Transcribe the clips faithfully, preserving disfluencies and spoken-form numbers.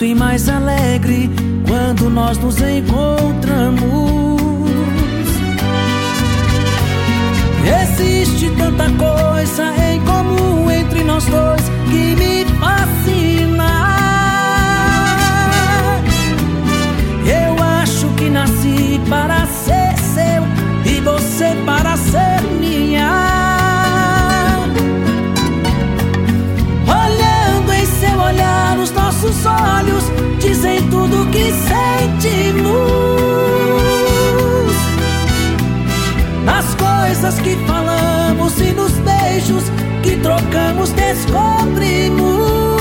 bonito e mais alegre quando nós nos encontramos. Existe tanta coisa em comum entre nós dois que me fascina. Eu acho que nasci para ser seu e você para ser minha. Olhando em seu olhar, os nossos olhos dizem tudo o que sentimos. Nas coisas que falamos e nos beijos que trocamos descobrimos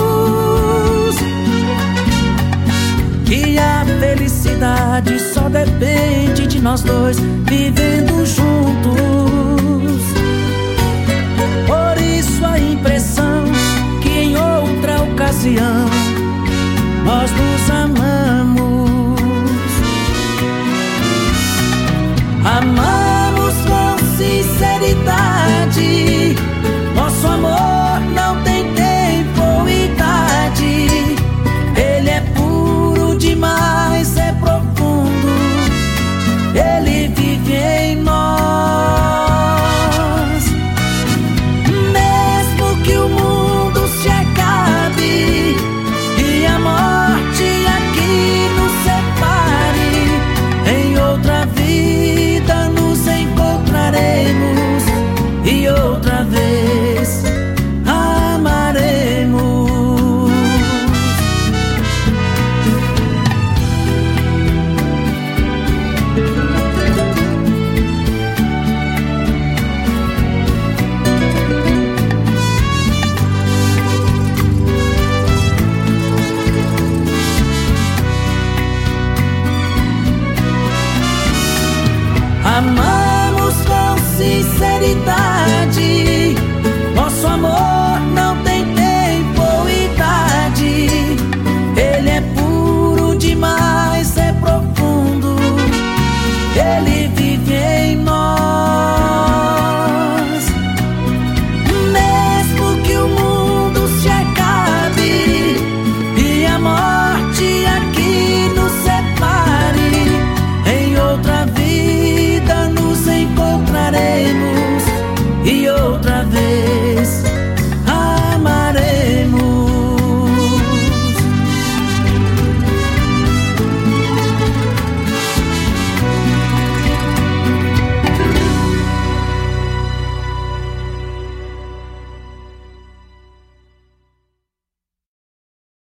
que a felicidade só depende de nós dois vivendo juntos. Por isso a impressão que em outra ocasião nós nos amamos.